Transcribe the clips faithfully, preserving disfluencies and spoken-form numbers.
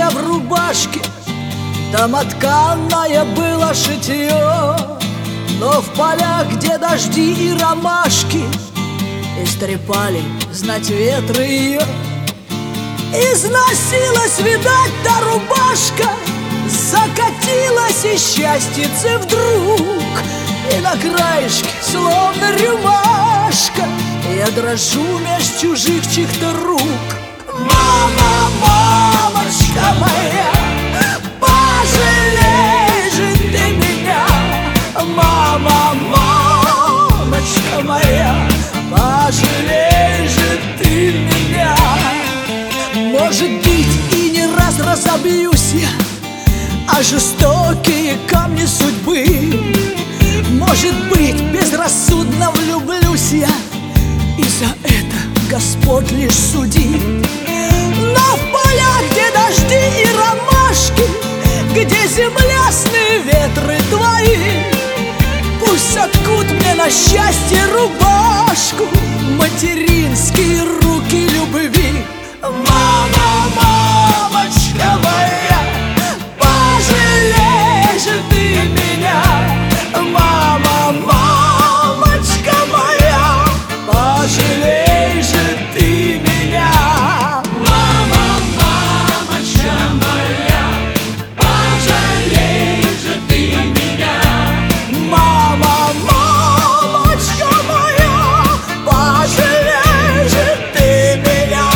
я в рубашке, домотканное было шитье, но в полях, где дожди и ромашки, истрепали, знать, ветры ее. Износилась, видать, та рубашка, закатилась и счастьице вдруг, и на краешке, словно рюмашка, я дрожу меж чужих чьих-то рук. Мама, мамочка моя, пожалей же ты меня. Мама, мамочка моя, пожалей же ты меня. Может быть, и не раз разобьюсь я о жестокие камни судьбы. Может быть, безрассудно влюблюсь я, и за это Господь лишь судит. Но в полях, где дожди и ромашки, где землястные ветры твои, пусть соткут мне на счастье рубашку материнские руки любви. Мама, мамочка моя, пожалей же ты меня. Мама, мамочка моя, пожалей же ты меня. Мама, мамочка моя, пожалей же ты меня. Мама, мамочка моя, пожалей же ты меня.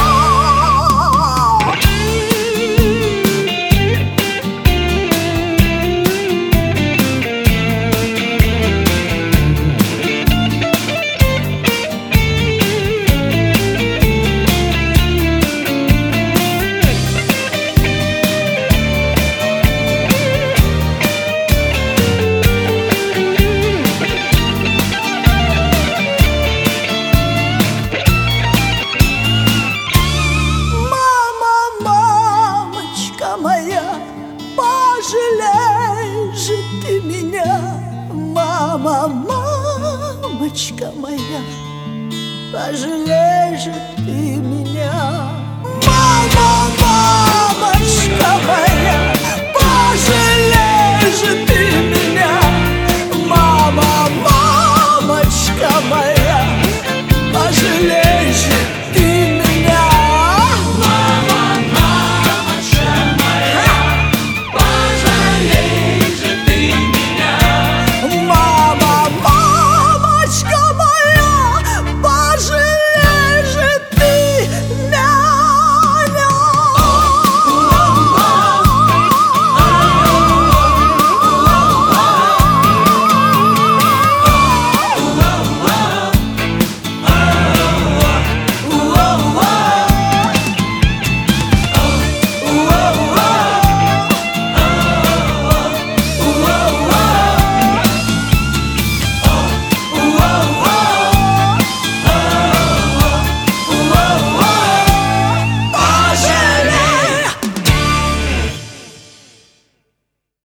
Пожалей же ты меня. Мама, мамочка моя, пожалей же